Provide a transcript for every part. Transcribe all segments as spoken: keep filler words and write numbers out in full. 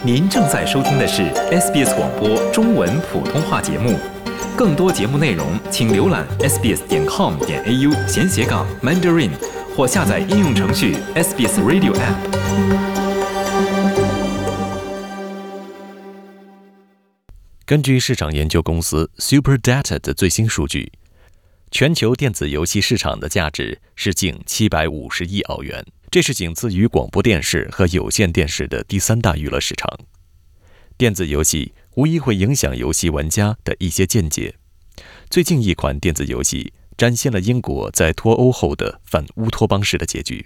您正在收听的是 S B S 广播中文普通话节目。更多节目内容，请浏览 s b s 点 com 点 a u 闲斜杠 Mandarin， 或下载应用程序 S B S Radio App。 根据市场研究公司 SuperData 的最新数据，全球电子游戏市场的价值是近七百五十亿澳元，这是仅次于广播电视和有线电视的第三大娱乐市场。电子游戏无疑会影响游戏玩家的一些见解。最近一款电子游戏展现了英国在脱欧后的反乌托邦式的结局。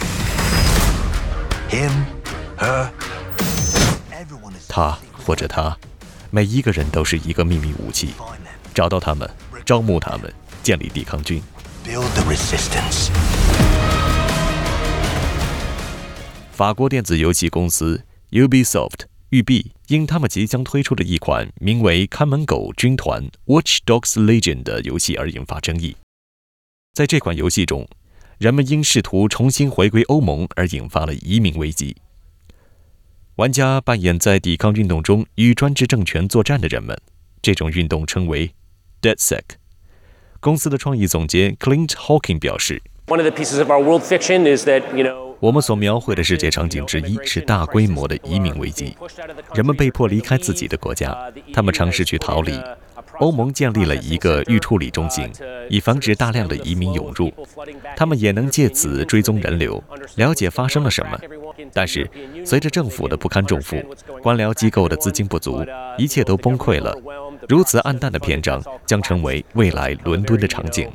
他或者他，每一个人都是一个秘密武器，找到他们，招募他们，建立抵抗军。法国电子游戏公司 Ubisoft 育碧因他们即将推出的一款名为《看门狗军团 Watch Dogs Legion》的游戏而引发争议。在这款游戏中，人们因试图重新回归欧盟而引发了移民危机。玩家扮演在抵抗运动中与专制政权作战的人们，这种运动称为 DedSec。 公司的创意总监 Clint Hawking 表示， One of the pieces of our world fiction is that, you know, 我们所描绘的世界场景之一是大规模的移民危机，人们被迫离开自己的国家，他们尝试去逃离。欧盟建立了一个预处理中心，以防止大量的移民涌入。他们也能借此追踪人流，了解发生了什么。但是，随着政府的不堪重负，官僚机构的资金不足，一切都崩溃了。如此暗淡的篇章将成为未来伦敦的场景。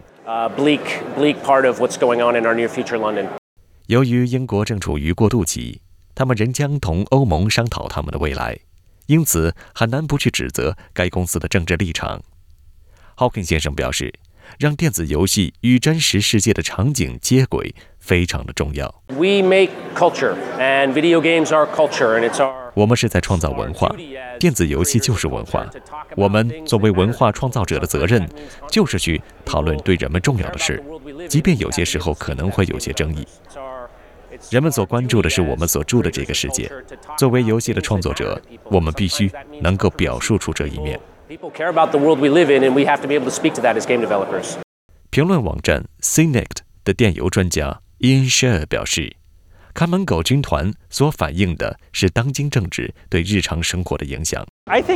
由于英国正处于过渡期，他们仍将同欧盟商讨他们的未来，因此很难不去指责该公司的政治立场。Hawking 先生表示，让电子游戏与真实世界的场景接轨非常的重要。 We make culture, and video games are culture, and it's our 我们是在创造文化，电子游戏就是文化。我们作为文化创造者的责任，就是去讨论对人们重要的事，即便有些时候可能会有些争议。人们所关注的是我们所住的这个世界。作为游戏的创作者，我们必须能够表述出这一面。评论网站 C N E T 的电邮专家 Ian Sher 表示，看门狗军团所反映的是当今政治对日常生活的影响。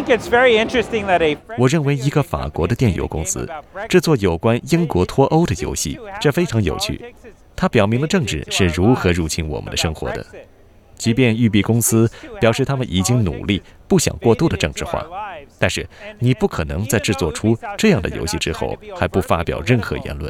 我认为一个法国的电邮公司制作有关英国脱欧的游戏，这非常有趣。它表明了政治是如何入侵我们的生活的。即便育碧公司表示他们已经努力不想过度的政治化，但是你不可能在制作出这样的游戏之后还不发表任何言论。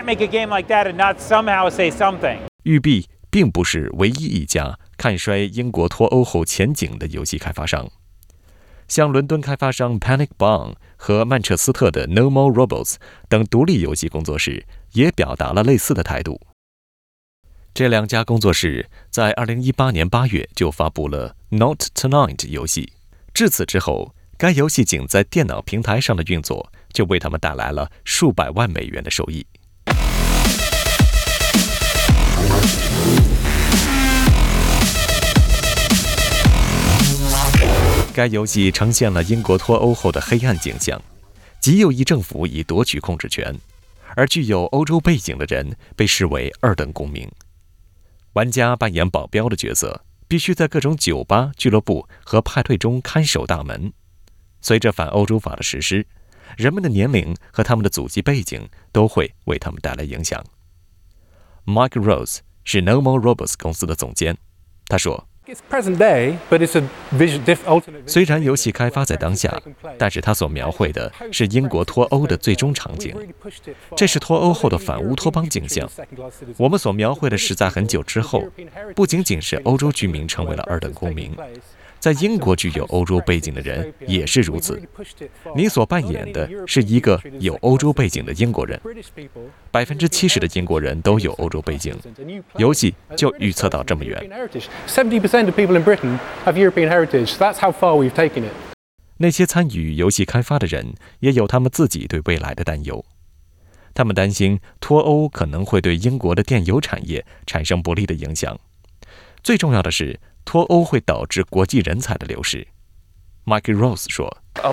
育碧并不是唯一一家看衰英国脱欧后前景的游戏开发商，像伦敦开发商 Panic Bomb 和曼彻斯特的 No More Robots 等独立游戏工作室也表达了类似的态度。这两家工作室在二零一八年八月就发布了 Not Tonight 游戏，至此之后，该游戏仅在电脑平台上的运作就为他们带来了数百万美元的收益。该游戏呈现了英国脱欧后的黑暗景象，极右翼政府已夺取控制权，而具有欧洲背景的人被视为二等公民。玩家扮演保镖的角色，必须在各种酒吧、俱乐部和派对中看守大门。随着反欧洲法的实施，人们的年龄和他们的祖籍背景都会为他们带来影响。Mike Rose 是 No More Robots 公司的总监，他说，虽然游戏开发在当下，但是它所描绘的是英国脱欧的最终场景，这是脱欧后的反乌托邦景象。我们所描绘的是在很久之后，不仅仅是欧洲居民成为了二等公民，在英国具有欧洲背景的人也是如此。你所扮演的是一个有欧洲背景的英国人，百分之七十的英国人都有欧洲背景，游戏就预测到这么远。那些参与游戏开发的人也有他们自己对未来的担忧，他们担心脱欧可能会对英国的电邮产业产生不利的影响。最重要的是， 脱欧会导致国际人才的流失。Mike Rose 说：“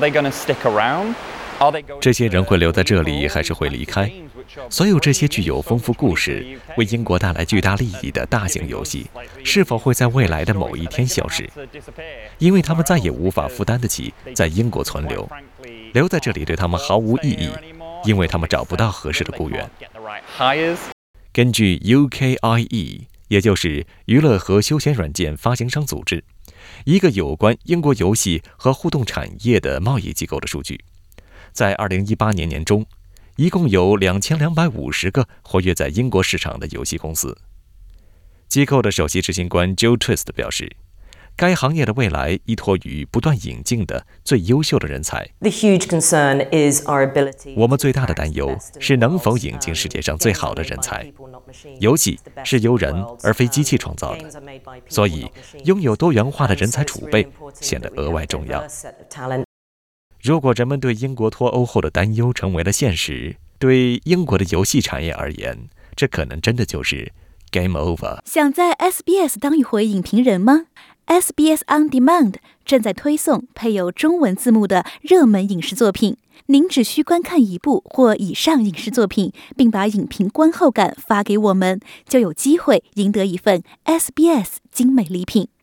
这些人会留在这里，还是会离开？所有这些具有丰富故事、为英国带来巨大利益的大型游戏，是否会在未来的某一天消失？因为他们再也无法负担得起在英国存留，留在这里对他们毫无意义，因为他们找不到合适的雇员。”根据 U K I E， 也就是娱乐和休闲软件发行商组织，一个有关英国游戏和互动产业的贸易机构的数据，在二零一八年年中，一共有两千两百五十个活跃在英国市场的游戏公司。机构的首席执行官 Joe Twist 表示，该行业的未来依托于不断引进的最优秀的人才。我们最大的担忧是能否引进世界上最好的人才。游戏是由人而非机器创造的，所以拥有多元化的人才储备显得额外重要。如果人们对英国脱欧后的担忧成为了现实，对英国的游戏产业而言，这可能真的就是 game over。 想在 S B S 当一回影评人吗？S B S On Demand 正在推送配有中文字幕的热门影视作品，您只需观看一部或以上影视作品，并把影评观后感发给我们，就有机会赢得一份 S B S 精美礼品。